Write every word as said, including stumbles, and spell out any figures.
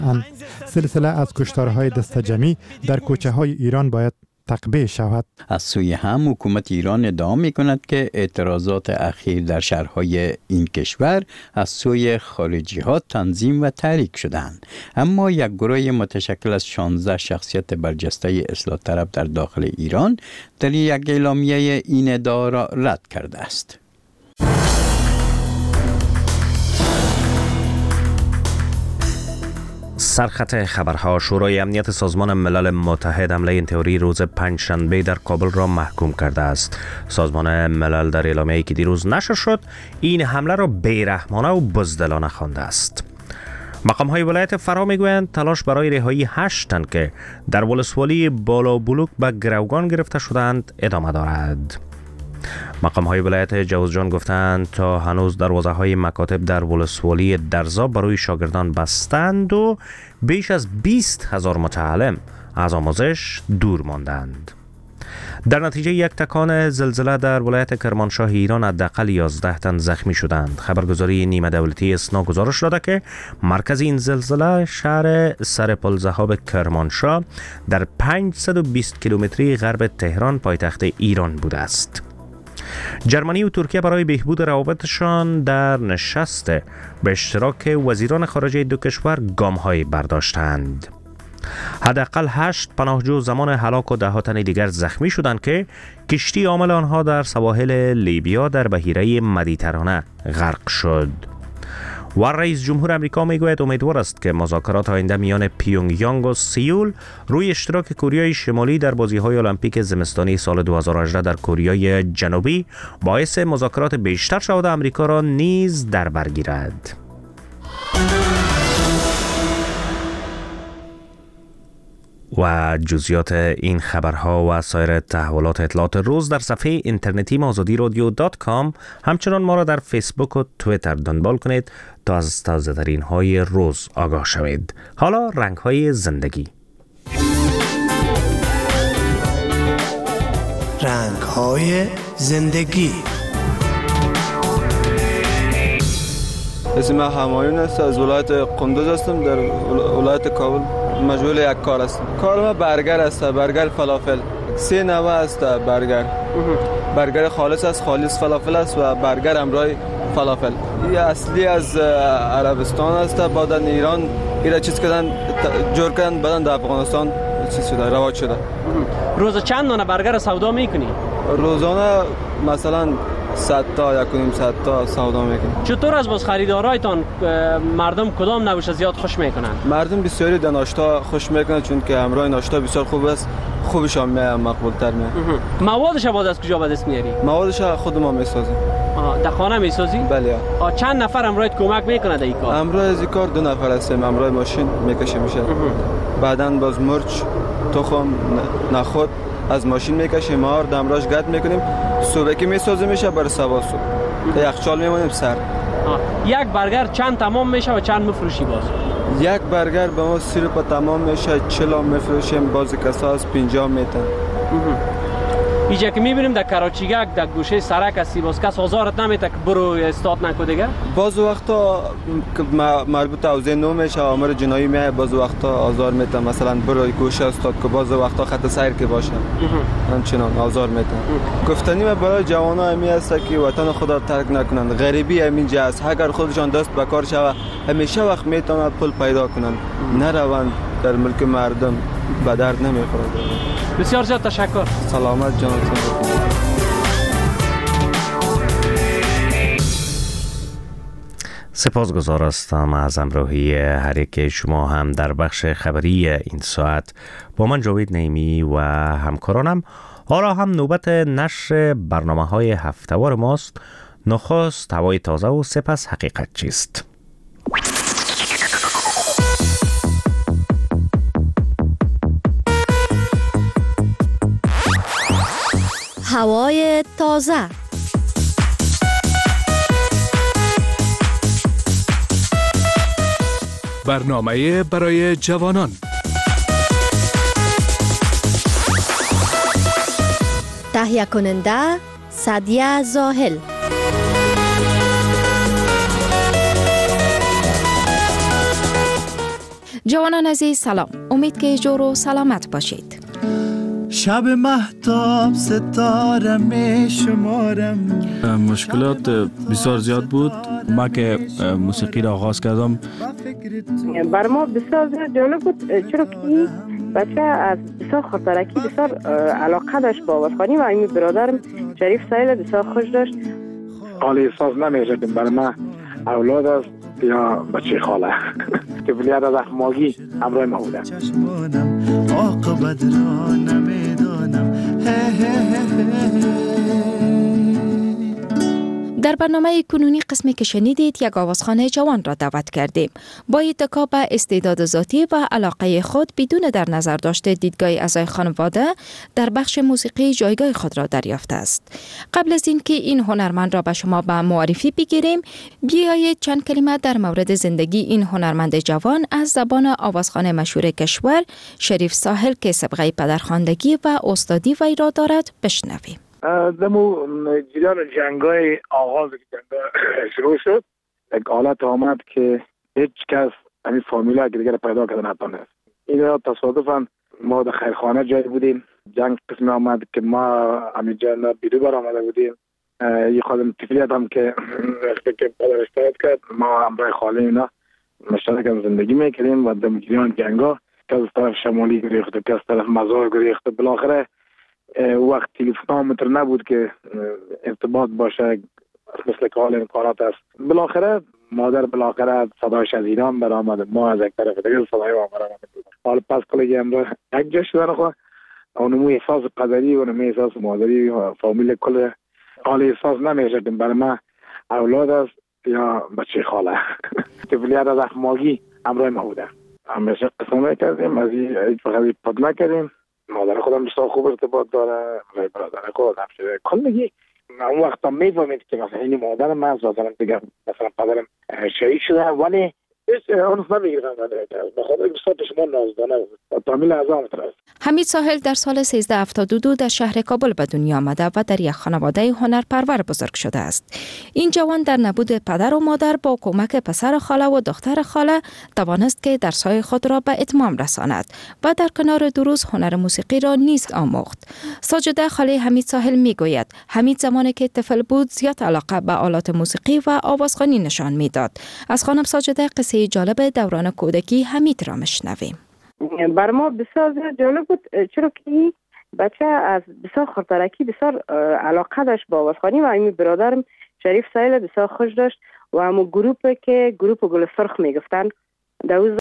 سلسله از کشتارهای دست جمعی در کوچه های ایران باید تقبیه شود. از سوی هم حکومت ایران ادعا می کند که اعتراضات اخیر در شهرهای این کشور از سوی خارجی ها تنظیم و تحریک شدند. اما یک گروه متشکل از شانزده شخصیت برجسته اصلاح طلب در داخل ایران در یک اعلامیه این ادعا را رد کرده است. سرخط خبرها: شورای امنیت سازمان ملل متحد حمله این تئوری روز پنجشنبه در کابل را محکوم کرده است. سازمان ملل در اعلامیه‌ای که دیروز نشر شد این حمله را بیرحمانه و بزدلانه خوانده است. مقام‌های ولایت فرا می‌گویند تلاش برای رهایی هشت تن که در ولسوالی بالا بلوک به گروگان گرفته شدند ادامه دارد. مقام‌های ولایت جوزجان گفتند تا هنوز دروازه‌های مکاتب در ولسوالی درزا برای شاگردان بستند و بیش از بیست هزار متعلم از آموزش دور ماندند. در نتیجه یک تکان زلزله در ولایت کرمانشاه ایران حداقل یازده تن زخمی شدند. خبرگزاری نیمه دولتی اسنا گزارش داده که مرکز این زلزله شهر سرپل ذهاب کرمانشاه در پانصد و بیست کیلومتری غرب تهران پایتخت ایران بوده است. جرمنی و ترکیه برای بهبود روابطشان در نشست به اشتراک وزیران خارجه دو کشور گام‌های برداشتند. حداقل هشت پناهجو زمان هلاک و ده تن دیگر زخمی شدند که کشتی حامل آنها در سواحل لیبیا در بحیره مدیترانه غرق شد. و رئیس جمهور آمریکا میگوید امیدوار است که مذاکرات آینده میان پیونگ یانگ و سئول روی اشتراک کوریای شمالی در بازی‌های المپیک زمستانی سال دو هزار و هجده در کوریای جنوبی باعث مذاکرات بیشتر شود آمریکا را نیز در بر گیرد. و جزئیات این خبرها و سایر تحولات اطلاعات روز در صفحه اینترنتی آزادی رادیو دات کام. همچنان ما را در فیسبوک و توییتر دنبال کنید تا از تازه ترین های روز آگاه شوید. حالا رنگ های زندگی. رنگ های زندگی. اسم من همایون است، از ولایت قندوز هستم، در ولایت کابل. مشغول یک کار هستم. کار ما برگر است، برگر فلافل. سه نوع است برگر. برگر خالص است، خالص فلافل است و برگر همراه فلافل. این اصلی از عربستان است، بعد ایران ایرا چیز کردن جور کردن، بعد در افغانستان چیز شده، رواج شده. روز چند دانه برگر سودا میکنی؟ روزانه مثلا صد تا یک و نیم صد تا سودا میکنیم. چطور از باز خریدارایتان مردم کدام نوش زیاد خوش میکنن؟ مردم بسیاری در ناشتا خوش میکنن چون که همراه ناشتا بسیار خوب است، خوبشان میاد، مقبول تر میاد. موادش باز از کجا به دست میاری؟ موادش خود ما میسازیم. در خانه میسازی؟ بله. آ چند نفر همراهت کمک میکنه در این کار؟ همراه از این کار دو نفر هستیم، همراه ماشین میکشیم میشه. بعداً باز مرچ، تخم، نخود از ماشین میکشیم، مار دمراش گرد میکنیم، صبح که میسازیم میشه بر سوا صبح یخچال میمونیم سر. یک برگر چند تمام میشه و چند میفروشی باز؟ یک برگر به ما سی روپا تمام میشه، چهل هم میفروشیم، بعضی کسا از پنجاه میتن. اینجا که میبینیم در کراچیگک در گوشه سرک هستی، باز کس هزارت نمیته که برو استاد نکو دیگه؟ باز وقتا مربوط اوضاع نو میشه، آمار جنایی میاد، باز وقتا آزار میتن، مثلا برو گوشه استاد که باز وقتا خط سیر که باشه همچنان آزار میتن. گفتنی من برای جوانا همی است که وطن خود را ترک نکنند، غریبی همینجا است، اگر خودشان دست به کار شود همیشه وقت میتونن پول پیدا کنند، نروند در ملک مردم به درد نمیخورد. بسیار زیاد تشکر. سلامت جان. سپاسگزار هستم از همراهی هر یک شما هم در بخش خبری این ساعت با من جاوید نعیمی و همکارانم. حالا هم نوبت نشر برنامه های هفته‌وار ماست. نخست هوای تازه و سپس حقیقت چیست. هوای تازه. برنامه برای جوانان. تهیه کننده سعدیه زاهل. جوانان عزیز سلام، امید که جور و سلامت باشید. شب مهتاب ستاره می شمارم. مشکلات بسیار زیاد بود. ما که موسیقی را آغاز کردم بر ما بسیار زیاد جالب بود، چرا که بچه از بسیار خاطرکی بسیار علاقه داشت با آوازخوانی و این برادرم شریف ساحل بسیار خوش داشت. حال احساس نمی‌شدیم برای من اولاد است یا بچه خاله طفولیت از اخماگی همراه ما بوده. عاقبت را نمیدانم. در برنامه کنونی قسمی که شنیدید یک آوازخوان جوان را دعوت کردیم. با اتکا به استعداد ذاتی و علاقه خود بدون در نظر داشته دیدگاه اعضای خانواده در بخش موسیقی جایگاه خود را دریافته است. قبل از اینکه این هنرمند را به شما به معرفی بگیریم، بیایید چند کلمه در مورد زندگی این هنرمند جوان از زبان آوازخوان مشهور کشور شریف ساحل که سابقه پدرخواندگی و استادی وی را دارد بشنویم. دمو جریان جنگای آغاز جنگا شروع شد، یک حالت آمد که هیچ کس همین فامیلا که دیگر پیدا کردن نتونست. این را تصادفاً ما در خیرخانه جای بودیم، جنگ قسم آمد که ما همین جا بیرو بر آمده بودیم. یه خادم طفلیت هم که وقتی که پدر اشتاد کرد ما همراه خاله اینا مشترک هم زندگی میکردیم و در جریان جنگا که از طرف شمالی گریخت و که از طرف مزار گریخت. بالاخره وقت تلفن‌متر نبود که ارتباط باشه مثل که حال امکانات است. بالاخره مادر بالاخره صدایش از ایران برآمد، ما از یک طرف دیگه صدای ما برآمد. حال پس کلی امروز یک جا شدن خو اونمو احساس قدری و اونمو احساس مادری و فامیل کل حال احساس نمی‌شدیم برای من اولاد است یا بچه خاله طفولیت از اخماگی همراه ما بوده. همیشه قسم کردیم از این فقط پاک نکردیم. مادر خودم بسیار خوب ارتباط داره و برادر خودم شده کلگی اون وقتا میفهمید که مثلا این مادر من مثلا دیگه مثلا پدرم شهید شده ولی اونس نمیگیرم به خاطر بسیار شما نازدانه بود تامیل اعظام است. حمید ساحل در سال سیزده هفتاد و دو در شهر کابل به دنیا آمده و در یک خانواده هنرپرور بزرگ شده است. این جوان در نبود پدر و مادر با کمک پسر خاله و دختر خاله توانست که درس‌های خود را به اتمام رساند و در کنار دروس هنر موسیقی را نیز آموخت. ساجده خاله حمید ساحل میگوید حمید زمانی که طفل بود زیاد علاقه به آلات موسیقی و آوازخوانی نشان میداد. از خانم ساجده قصه جالب دوران کودکی حمید را میشنویم. بر ما بسیار جالب بود، چرا که بچه از بسیار خاطرکی بسیار علاقه داشت با آوازخوانی و این برادرم شریف ساحل بسیار خوش داشت و همون گروپ که گروپ گل سرخ میگفتن